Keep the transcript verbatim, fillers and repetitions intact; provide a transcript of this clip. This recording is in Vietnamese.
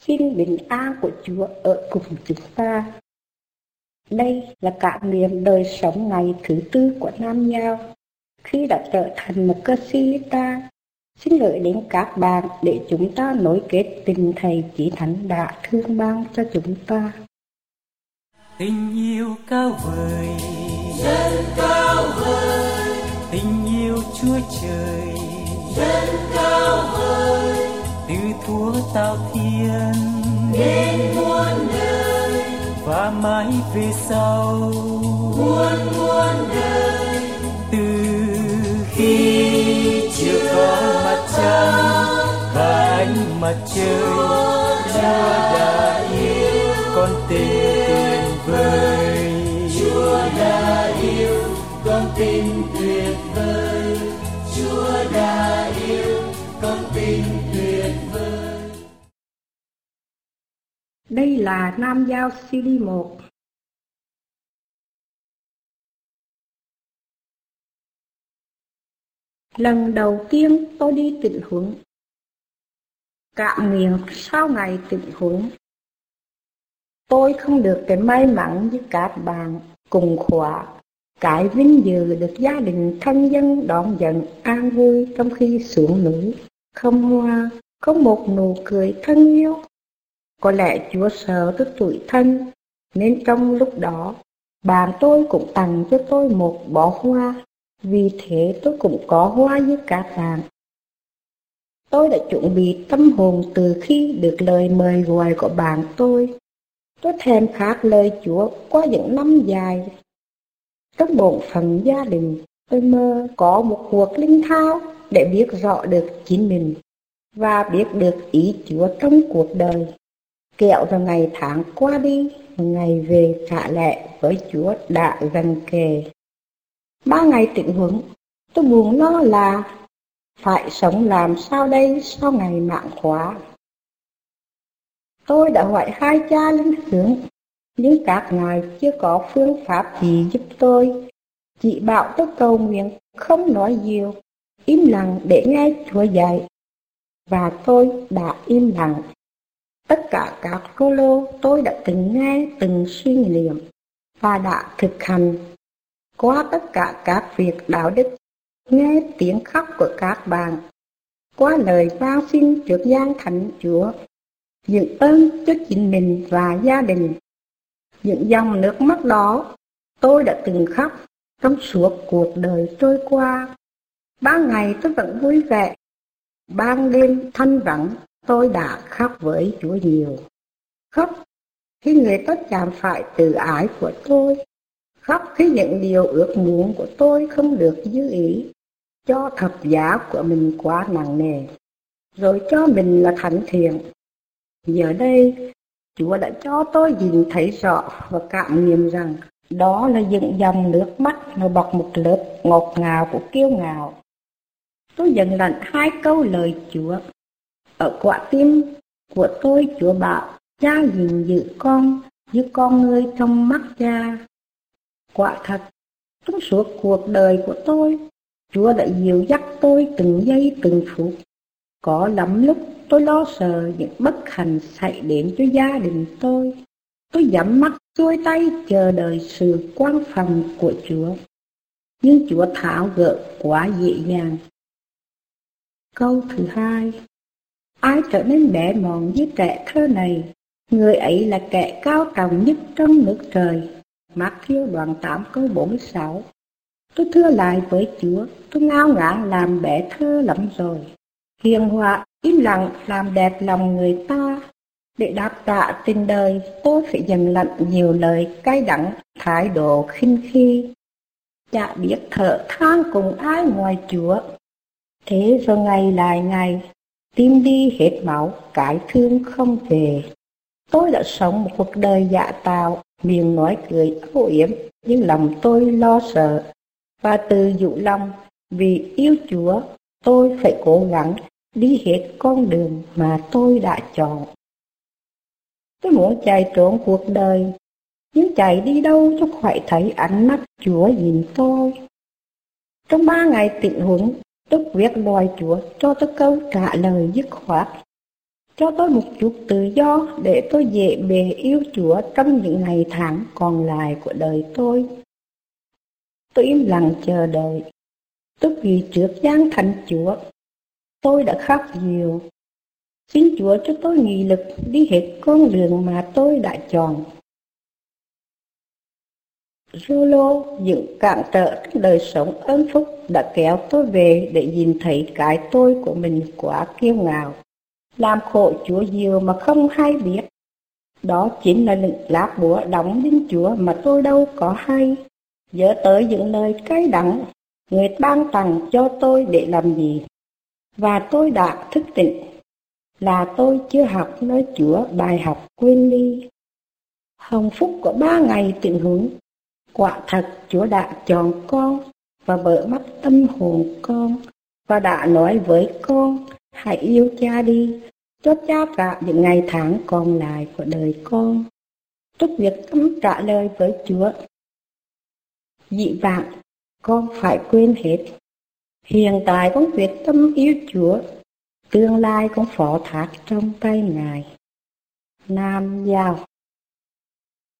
Xin bình an của Chúa ở cùng chúng ta. Đây là cảm niệm đời sống ngày thứ tư của Nam Giao. Khi đã trở thành một cơ sĩ ta, xin gửi đến các bạn để chúng ta nối kết tình Thầy Chí Thánh đã thương ban cho chúng ta. Tình yêu cao vời, rất cao vời, tình yêu Chúa Trời, rất cao vời, từ thuở tạo thiên đến muôn đời và mãi về sau muôn muôn đời. Từ khi chưa có mặt trăng và ánh mặt trời, Chúa đã yêu con tình tuyệt vời. Chúa đã yêu con tình tuyệt vời. Chúa đã yêu con tình tuyệt vời. Đây là Nam Giao xê đê một. Lần đầu tiên tôi đi tịnh huấn. Cảm nghiệm sau ngày tịnh huấn. Tôi không được cái may mắn như các bạn cùng khóa, cái vinh dự được gia đình thân dân đón nhận an vui trong khi xuống núi, không hoa, không một nụ cười thân yêu. Có lẽ Chúa sợ tôi tủi thân, nên trong lúc đó, bạn tôi cũng tặng cho tôi một bó hoa, vì thế tôi cũng có hoa như các bạn. Tôi đã chuẩn bị tâm hồn từ khi được lời mời gọi của bạn tôi. Tôi thèm khát lời Chúa qua những năm dài. Trong bổn phận gia đình, tôi mơ có một cuộc linh thao để biết rõ được chính mình và biết được ý Chúa trong cuộc đời. Kẹo vào ngày tháng qua đi, ngày về trả lẽ với Chúa đã gần kề. Ba ngày tịnh huấn, tôi buồn lo là phải sống làm sao đây sau ngày mạng khóa. Tôi đã hỏi hai cha linh hướng, nhưng các ngài chưa có phương pháp gì giúp tôi. Chỉ bảo tôi cầu nguyện, không nói nhiều, im lặng để nghe Chúa dạy. Và tôi đã im lặng. Tất cả các cô lô tôi đã từng nghe, từng suy niệm và đã thực hành. Qua tất cả các việc đạo đức, nghe tiếng khóc của các bạn, qua lời van xin trước gian thánh Chúa, những ơn cho chính mình và gia đình. Những dòng nước mắt đó tôi đã từng khóc trong suốt cuộc đời trôi qua. Ban ngày tôi vẫn vui vẻ, ban đêm thanh vắng tôi đã khóc với Chúa nhiều. Khóc khi người ta chạm phải tự ái của tôi, khóc khi những điều ước muốn của tôi không được như ý, cho thập giá của mình quá nặng nề, rồi cho mình là thánh thiện. Giờ đây, Chúa đã cho tôi nhìn thấy rõ và cảm nghiệm rằng đó là những dòng nước mắt nó bọc một lớp ngọt ngào của kiêu ngạo. Tôi dần lặn hai câu lời Chúa. Ở quả tim của tôi Chúa bảo, cha gìn giữ con như con ngươi trong mắt cha. Quả thật, trong suốt cuộc đời của tôi, Chúa đã dìu dắt tôi từng giây từng phút. Có lắm lúc tôi lo sợ những bất hạnh xảy đến cho gia đình tôi. Tôi nhắm mắt xuôi tay chờ đợi sự quan phòng của Chúa. Nhưng Chúa tháo gỡ quá dễ dàng. Câu thứ hai. Ai trở nên bé mọn như trẻ thơ này, người ấy là kẻ cao trọng nhất trong nước trời. Mác-thiêu đoạn tám câu bốn mươi sáu. Tôi thưa lại với Chúa, tôi ngao ngán làm bé thơ lắm rồi. Hiền hòa, im lặng làm đẹp lòng người ta. Để đáp trả tình đời, tôi phải dần lặn nhiều lời cay đắng, thái độ khinh khi. Chả biết thở than cùng ai ngoài Chúa. Thế rồi ngày lại ngày, tim đi hết máu, cái thương không về. Tôi đã sống một cuộc đời dạ tạo, miệng nói cười âu yếm, nhưng lòng tôi lo sợ. Và từ dụ lòng, vì yêu Chúa, tôi phải cố gắng đi hết con đường mà tôi đã chọn. Tôi muốn chạy trốn cuộc đời, nhưng chạy đi đâu cho khỏi thấy ánh mắt Chúa nhìn tôi. Trong ba ngày tịnh huấn, tôi viết lời Chúa cho tôi câu trả lời dứt khoát. Cho tôi một chút tự do để tôi dễ bề yêu Chúa trong những ngày tháng còn lại của đời tôi. Tôi im lặng chờ đợi. Tôi quỳ trước giang thánh Chúa. Tôi đã khóc nhiều. Xin Chúa cho tôi nghị lực đi hết con đường mà tôi đã chọn. Rolo, những cản trở trong đời sống ơn phúc đã kéo tôi về để nhìn thấy cái tôi của mình quá kiêu ngạo, làm khổ Chúa nhiều mà không hay biết. Đó chính là những lá búa đóng đến Chúa mà tôi đâu có hay. Nhớ tới những lời cay đắng người ban tặng cho tôi để làm gì. Và tôi đã thức tỉnh là tôi chưa học nơi Chúa bài học quên đi. Hồng phúc của ba ngày tịnh huống, quả thật Chúa đã chọn con và mở mắt tâm hồn con và đã nói với con, hãy yêu cha đi, cho cha cả những ngày tháng còn lại của đời con. Trước việc cấm trả lời với Chúa, dị vãng con phải quên hết. Hiện tại con quyết tâm yêu Chúa, tương lai con phó thác trong tay Ngài. Nam Giao.